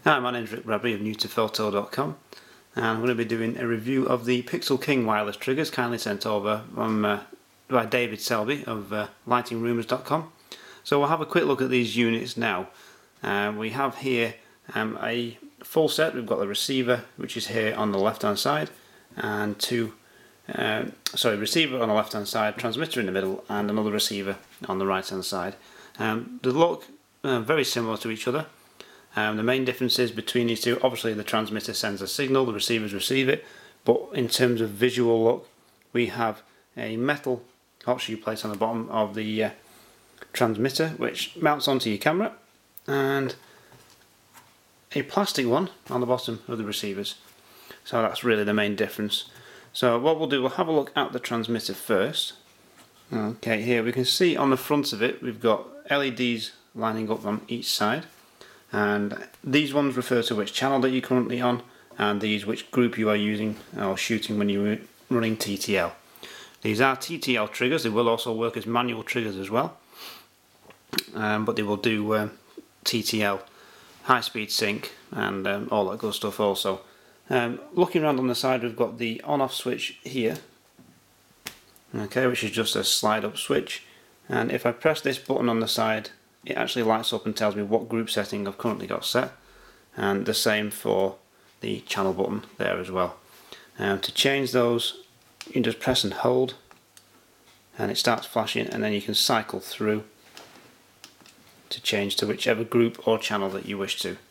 Hi, my name is Rick Bradbury of newtophoto.com, and I'm going to be doing a review of the Pixel King wireless triggers kindly sent over by David Selby of lightingrumors.com. So we'll have a quick look at these units now. We have here a full set. We've got the receiver, which is here on the left hand side, and receiver on the left hand side, transmitter in the middle, and another receiver on the right hand side. They look very similar to each other. The main differences between these two, obviously the transmitter sends a signal, the receivers receive it, but in terms of visual look, we have a metal hot shoe placed on the bottom of the transmitter, which mounts onto your camera, and a plastic one on the bottom of the receivers. So that's really the main difference. So what we'll do, we'll have a look at the transmitter first. Okay, here we can see on the front of it we've got LEDs lining up on each side, and these ones refer to which channel that you're currently on, and these which group you are using or shooting when you're running TTL. These are TTL triggers. They will also work as manual triggers as well, but they will do TTL, high speed sync, and all that good stuff also. Looking around on the side, we've got the on-off switch here, okay, which is just a slide up switch, and if I press this button on the side, it actually lights up and tells me what group setting I've currently got set, and the same for the channel button there as well. To change those, you can just press and hold and it starts flashing, and then you can cycle through to change to whichever group or channel that you wish to.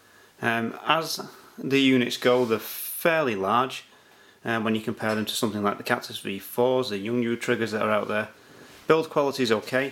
As the units go, they're fairly large when you compare them to something like the Cactus V4s, the Yungnu triggers that are out there. Build quality is okay.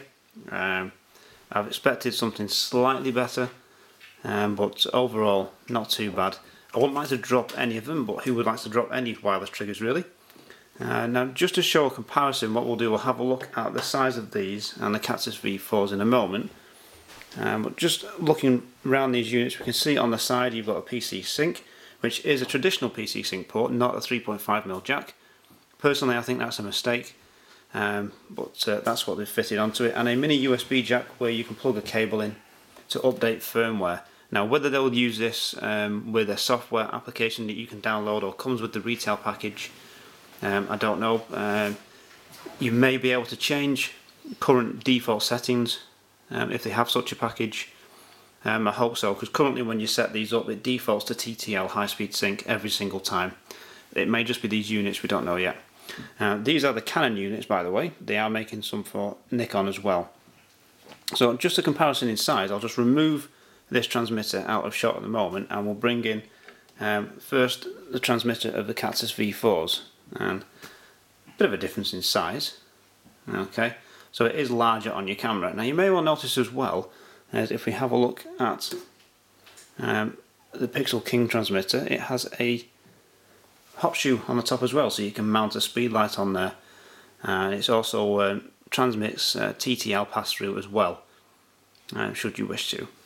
I've expected something slightly better, but overall not too bad. I wouldn't like to drop any of them, but who would like to drop any wireless triggers really? Now just to show a comparison, what we'll do, we'll have a look at the size of these and the Cactus V4s in a moment. But just looking around these units, we can see on the side you've got a PC sync, which is a traditional PC sync port, not a 3.5mm jack. Personally I think that's a mistake. But that's what they've fitted onto it, and a mini USB jack where you can plug a cable in to update firmware. Now whether they'll use this with a software application that you can download or comes with the retail package, I don't know. You may be able to change current default settings if they have such a package. I hope so, because currently when you set these up it defaults to TTL high speed sync every single time. It may just be these units, we don't know yet. These are the Canon units, by the way. They are making some for Nikon as well. So just a comparison in size, I'll just remove this transmitter out of shot at the moment, and we'll bring in first the transmitter of the Cactus V4s, and a bit of a difference in size. Okay, so it is larger on your camera. Now you may well notice as well, as if we have a look at the Pixel King transmitter, it has a hot shoe on the top as well, so you can mount a speed light on there, and it's also transmits TTL pass through as well, should you wish to.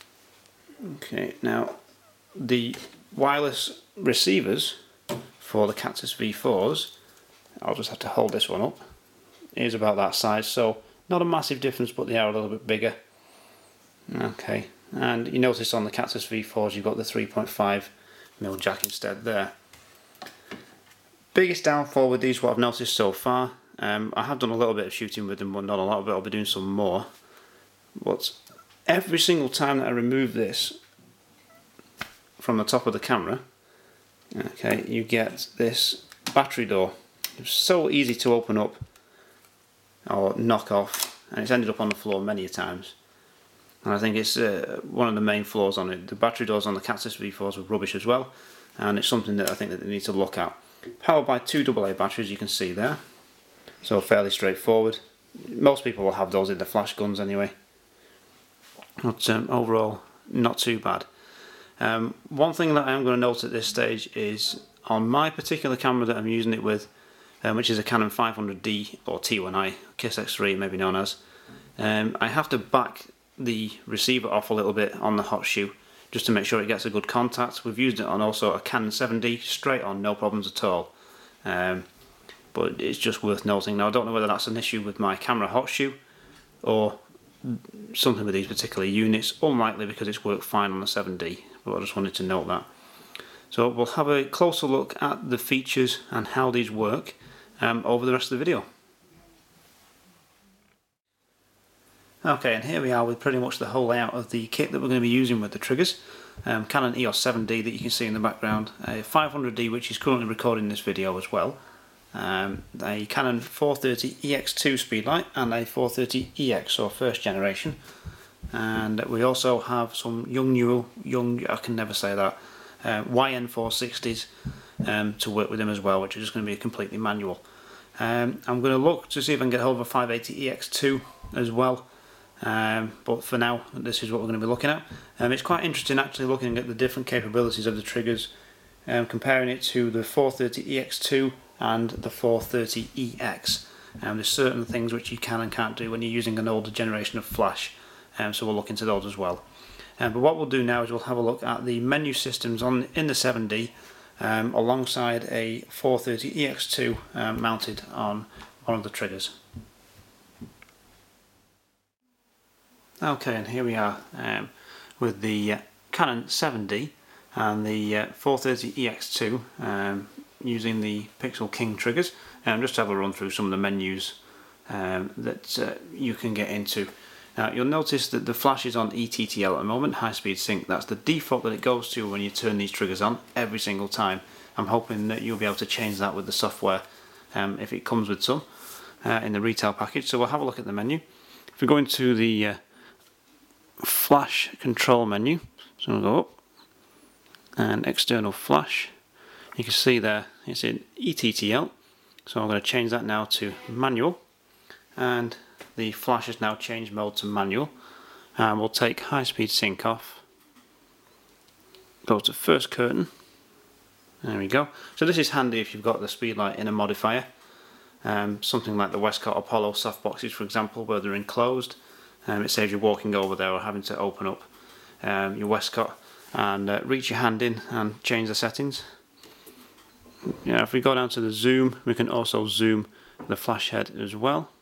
Okay, now the wireless receivers for the Cactus V4s, I'll just have to hold this one up, is about that size, so not a massive difference, but they are a little bit bigger. Okay, and you notice on the Cactus V4s you've got the 3.5mm jack instead there. Biggest downfall with these, what I've noticed so far, I have done a little bit of shooting with them, but not a lot of it. I'll be doing some more. But every single time that I remove this from the top of the camera, okay, you get this battery door. It's so easy to open up or knock off, and it's ended up on the floor many times. And I think it's one of the main flaws on it. The battery doors on the Cactus V4s were rubbish as well, and it's something that I think that they need to look at. Powered by two AA batteries, you can see there, so fairly straightforward. Most people will have those in their flash guns anyway, but overall not too bad. One thing that I am going to note at this stage is on my particular camera that I'm using it with, which is a Canon 500D or T1i, KISS-X3 maybe known as, I have to back the receiver off a little bit on the hot shoe just to make sure it gets a good contact. We've used it on also a Canon 7D, straight on, no problems at all. But it's just worth noting. Now I don't know whether that's an issue with my camera hot shoe or something with these particular units. Unlikely, because it's worked fine on the 7D, but I just wanted to note that. So we'll have a closer look at the features and how these work over the rest of the video. Okay, and here we are with pretty much the whole layout of the kit that we're going to be using with the triggers. Canon EOS 7D that you can see in the background, a 500D which is currently recording this video as well, a Canon 430 EX2 speedlight and a 430 EX, or first generation, and we also have some I can never say that, YN460s to work with them as well, which is just going to be completely manual. I'm going to look to see if I can get hold of a 580 EX2 as well, but for now this is what we're going to be looking at. It's quite interesting actually looking at the different capabilities of the triggers, comparing it to the 430 EX2 and the 430 EX. There's certain things which you can and can't do when you're using an older generation of flash, so we'll look into those as well. But what we'll do now is we'll have a look at the menu systems in the 7D alongside a 430 EX2 mounted on one of the triggers. Okay, and here we are with the Canon 7D and the 430 EX2 using the Pixel King triggers. Just to have a run through some of the menus that you can get into. Now you'll notice that the flash is on ETTL at the moment, high speed sync. That's the default that it goes to when you turn these triggers on every single time. I'm hoping that you'll be able to change that with the software if it comes with some in the retail package. So we'll have a look at the menu. If we go into the flash control menu, so we'll go up and external flash, you can see there it's in ETTL, so I'm going to change that now to manual, and the flash has now changed mode to manual, and we'll take high speed sync off, go to first curtain, there we go. So this is handy if you've got the speedlight in a modifier, something like the Westcott Apollo softboxes for example, where they're enclosed. It saves you walking over there or having to open up your Westcott and reach your hand in and change the settings. Yeah, if we go down to the zoom, we can also zoom the flash head as well.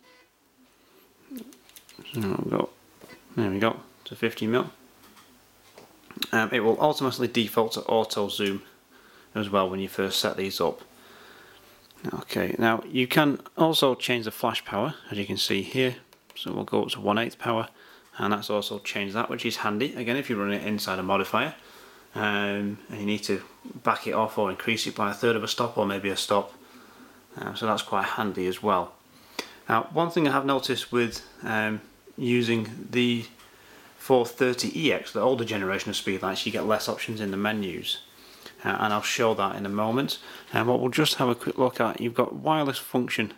So there we go, to 50mm. It will automatically default to auto zoom as well when you first set these up. Okay, now you can also change the flash power, as you can see here. So we'll go up to 1/8 power, and that's also changed that, which is handy again if you're running it inside a modifier and you need to back it off or increase it by 1/3 of a stop or maybe a stop, so that's quite handy as well. Now one thing I have noticed with using the 430 EX, the older generation of speedlights, you get less options in the menus, and I'll show that in a moment. And what we'll just have a quick look at, you've got wireless function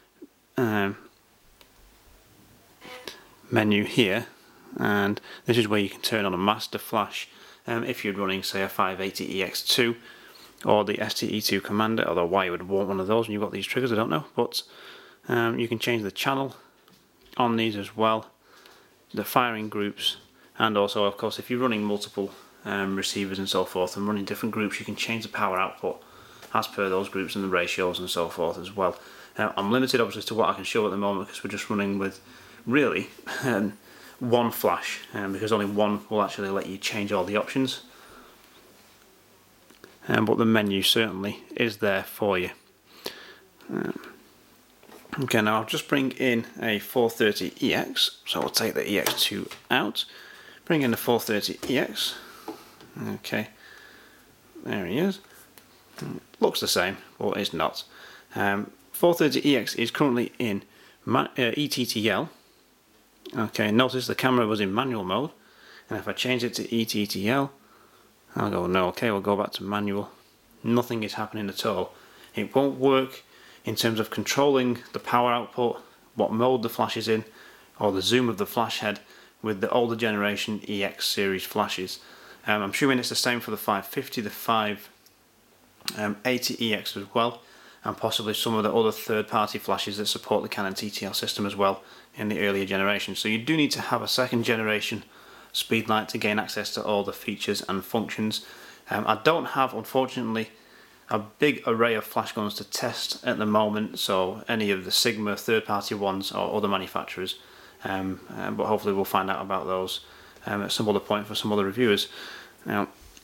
menu here, and this is where you can turn on a master flash if you're running say a 580 EX2 or the STE2 Commander, although why you would want one of those when you've got these triggers I don't know, but you can change the channel on these as well, the firing groups, and also of course if you're running multiple receivers and so forth and running different groups, you can change the power output as per those groups and the ratios and so forth as well. I'm limited obviously to what I can show at the moment because we're just running with really one flash, because only one will actually let you change all the options, but the menu certainly is there for you. Okay, now I'll just bring in a 430 EX, so I'll take the EX2 out, bring in the 430 EX. Okay, there he is. Looks the same, but it's not. 430 EX is currently in ETTL. Okay, notice the camera was in manual mode, and if I change it to ETTL, I'll go no. Okay, we'll go back to manual. Nothing is happening at all. It won't work in terms of controlling the power output, what mode the flash is in, or the zoom of the flash head with the older generation EX series flashes. I'm assuming it's the same for the 550, the 580 EX as well, and possibly some of the other third-party flashes that support the Canon TTL system as well in the earlier generation. So you do need to have a second generation speedlight to gain access to all the features and functions. I don't have, unfortunately, a big array of flash guns to test at the moment, so any of the Sigma third-party ones or other manufacturers, but hopefully we'll find out about those at some other point for some other reviewers. Now,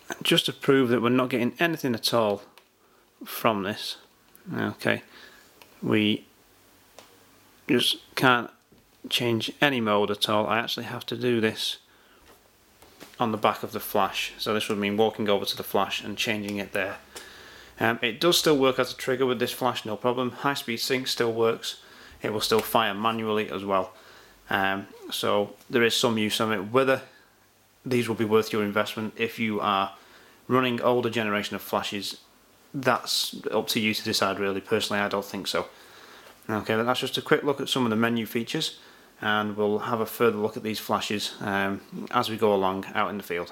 just to prove that we're not getting anything at all from this, okay, we just can't change any mode at all. I actually have to do this on the back of the flash, so this would mean walking over to the flash and changing it there. It does still work as a trigger with this flash, no problem. High speed sync still works. It will still fire manually as well. So there is some use of it. Whether these will be worth your investment if you are running older generation of flashes, that's up to you to decide really. Personally, I don't think so. Okay, but that's just a quick look at some of the menu features, and we'll have a further look at these flashes as we go along out in the field.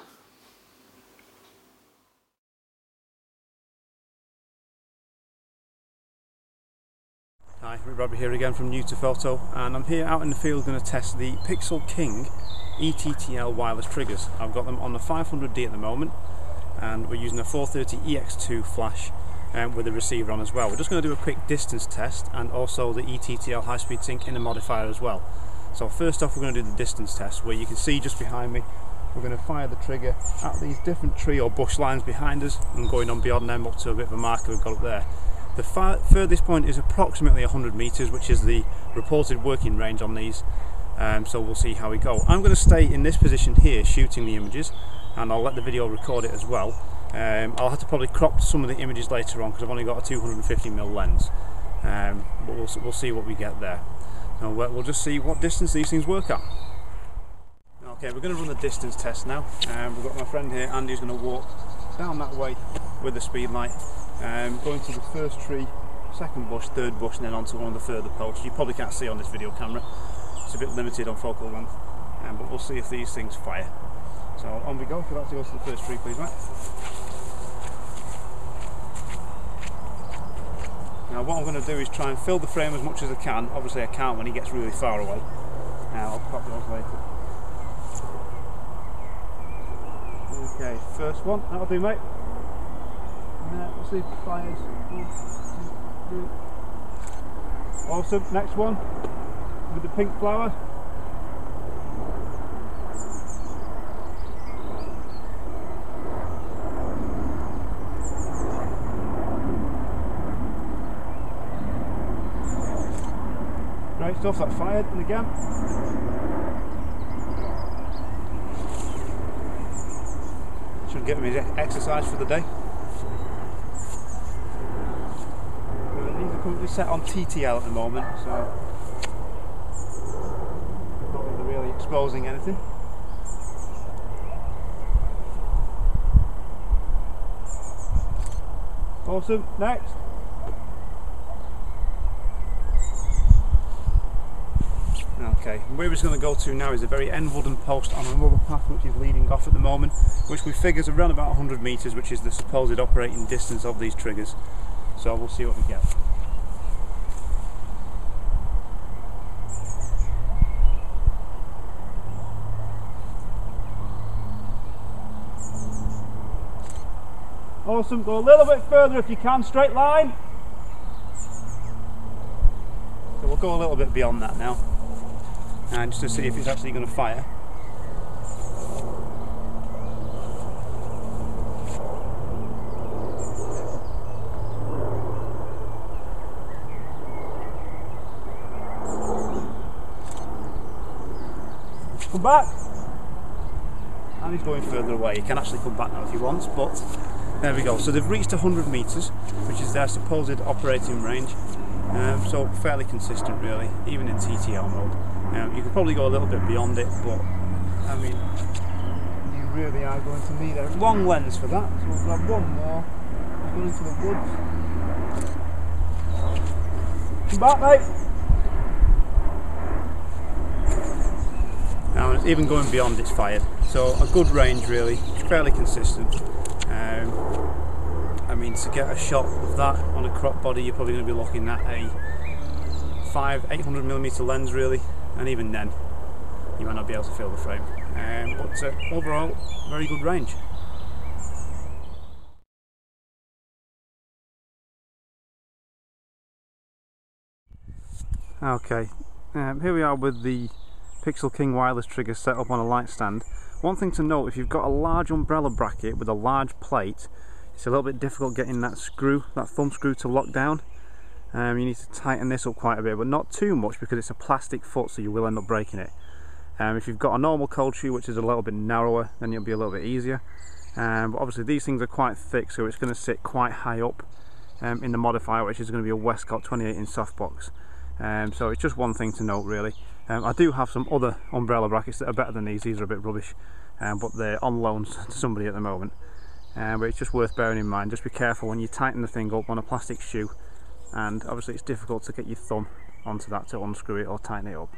Hi, Rick Bradbury here again from New2Photo, and I'm here out in the field going to test the Pixel King ETTL wireless triggers. I've got them on the 500D at the moment, and we're using a 430EX2 flash with a receiver on as well. We're just going to do a quick distance test and also the ETTL high speed sync in the modifier as well. So first off, we're going to do the distance test, where you can see just behind me we're going to fire the trigger at these different tree or bush lines behind us and going on beyond them up to a bit of a marker we've got up there. The furthest point is approximately 100 meters, which is the reported working range on these, so we'll see how we go. I'm going to stay in this position here shooting the images, and I'll let the video record it as well. I'll have to probably crop some of the images later on because I've only got a 250mm lens, but we'll see what we get there. Now we'll just see what distance these things work at. Okay, we're going to run the distance test now. We've got my friend here, Andy, who's going to walk down that way with the speed light, going to the first tree, second bush, third bush, and then onto one of the further posts. You probably can't see on this video camera, it's a bit limited on focal length, but we'll see if these things fire. So on we go. If you'd like to go to the first tree, please, mate. Now what I'm going to do is try and fill the frame as much as I can. Obviously I can't when he gets really far away. I'll pop those later. Okay, first one, that'll do, mate. We'll see if it fires. 1, 2, 3. Awesome, next one with the pink flower. Great stuff, that's fired, and again. Should get him his exercise for the day. These are currently set on TTL at the moment, so not really exposing anything. Awesome, next. Okay, where it's going to go to now is a very end wooden post on another path which is leading off at the moment, which we figure is around about 100 meters, which is the supposed operating distance of these triggers. So we'll see what we get. Awesome, go a little bit further if you can, straight line. So we'll go a little bit beyond that now, and just to see if it's actually going to fire. Come back! And he's going further away. He can actually come back now if he wants, but there we go. So they've reached 100 meters, which is their supposed operating range. So fairly consistent really, even in TTL mode. You could probably go a little bit beyond it, but I mean, you really are going to need a long lens for that. So we'll grab one more, we'll go into the woods. Come back, mate! Now it's even going beyond, it's fired. So a good range really, fairly consistent. I mean, to get a shot of that on a crop body, you're probably going to be looking at a 800mm lens really, and even then you might not be able to fill the frame. But overall, very good range. Okay, here we are with the Pixel King wireless trigger set up on a light stand. One thing to note, if you've got a large umbrella bracket with a large plate, it's a little bit difficult getting that screw, that thumb screw, to lock down. You need to tighten this up quite a bit, but not too much because it's a plastic foot, so you will end up breaking it. If you've got a normal cold shoe which is a little bit narrower, then it'll be a little bit easier. But obviously these things are quite thick, so it's going to sit quite high up in the modifier, which is going to be a Westcott 28-inch softbox. So it's just one thing to note, really. I do have some other umbrella brackets that are better than these. These are a bit rubbish, but they're on loan to somebody at the moment. But it's just worth bearing in mind. Just be careful when you tighten the thing up on a plastic shoe, and obviously it's difficult to get your thumb onto that to unscrew it or tighten it up.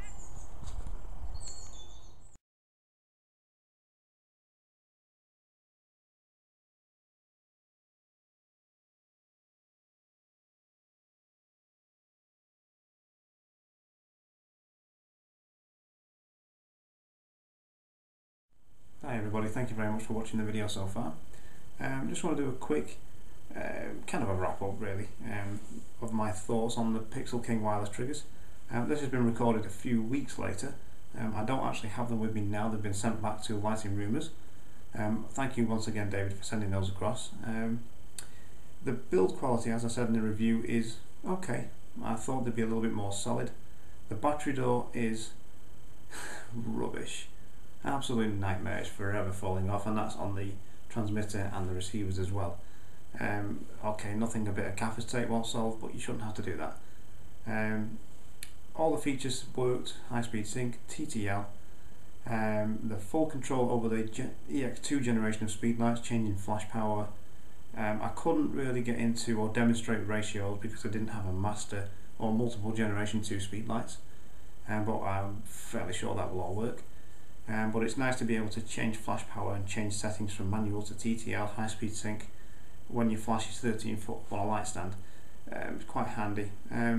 Hi everybody, thank you very much for watching the video so far. Just want to do a quick kind of a wrap up really of my thoughts on the Pixel King wireless triggers. This has been recorded a few weeks later. I don't actually have them with me now, they've been sent back to Lighting Rumours. Thank you once again, David, for sending those across. The build quality, as I said in the review, is okay. I thought they'd be a little bit more solid. The battery door is rubbish. Absolute nightmare, it's forever falling off, and that's on the transmitter and the receivers as well. Okay, nothing a bit of gaffer's tape won't solve, but you shouldn't have to do that. All the features worked: high-speed sync, TTL, the full control over the EX2 generation of speed lights, changing flash power. I couldn't really get into or demonstrate ratios because I didn't have a master or multiple generation 2 speed lights, but I'm fairly sure that will all work. But it's nice to be able to change flash power and change settings from manual to TTL, high speed sync, when your flash is 13 foot on a light stand. It's quite handy.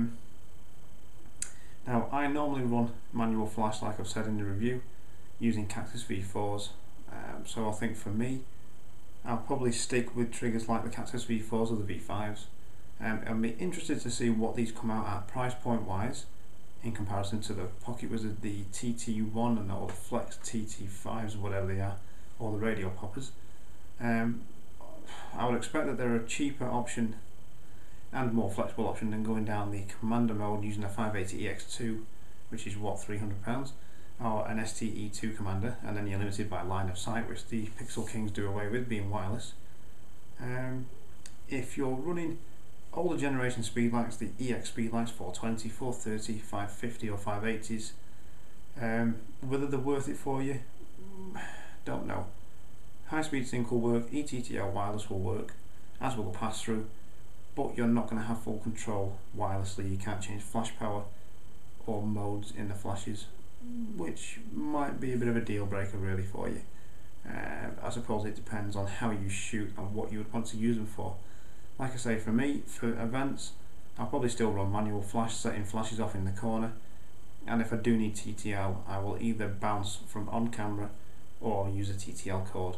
Now, I normally run manual flash, like I've said in the review, using Cactus V4s, so I think for me I'll probably stick with triggers like the Cactus V4s or the V5s. I'll be interested to see what these come out at price point wise in comparison to the Pocket Wizard, the TT1 and all the Flex TT5s, whatever they are, or the Radio Poppers. I would expect that they're a cheaper option and more flexible option than going down the Commander mode using a 580EX2, which is what, £300, or an STE2 Commander, and then you're limited by line of sight, which the Pixel Kings do away with, being wireless. If you're running older generation speed lights, the EX speed lights, 420, 430, 550 or 580s, whether they're worth it for you, don't know. High speed sync will work, eTTL wireless will work, as will the pass through, but you're not going to have full control wirelessly. You can't change flash power or modes in the flashes, which might be a bit of a deal breaker really for you. I suppose it depends on how you shoot and what you would want to use them for. Like I say, for me, for events, I'll probably still run manual flash, setting flashes off in the corner, and if I do need TTL, I will either bounce from on camera or use a TTL cord.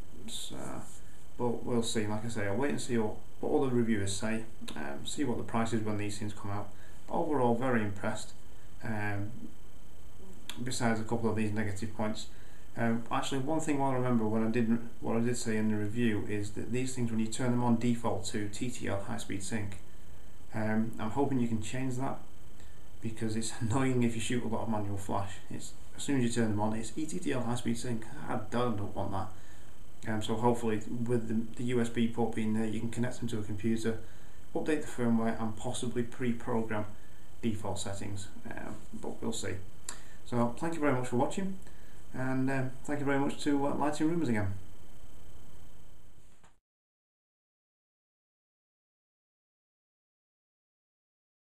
But we'll see. Like I say, I'll wait and see what all the reviewers say, see what the price is when these things come out. Overall, very impressed, besides a couple of these negative points. Actually, one thing I remember what I did say in the review is that these things, when you turn them on default to TTL high speed sync, I'm hoping you can change that, because it's annoying if you shoot a lot of manual flash. It's as soon as you turn them on, it's eTTL high speed sync. I don't want that. So hopefully, with the USB port being there, you can connect them to a computer, update the firmware, and possibly pre-program default settings. But we'll see. So thank you very much for watching. And thank you very much to Lighting Rumours again.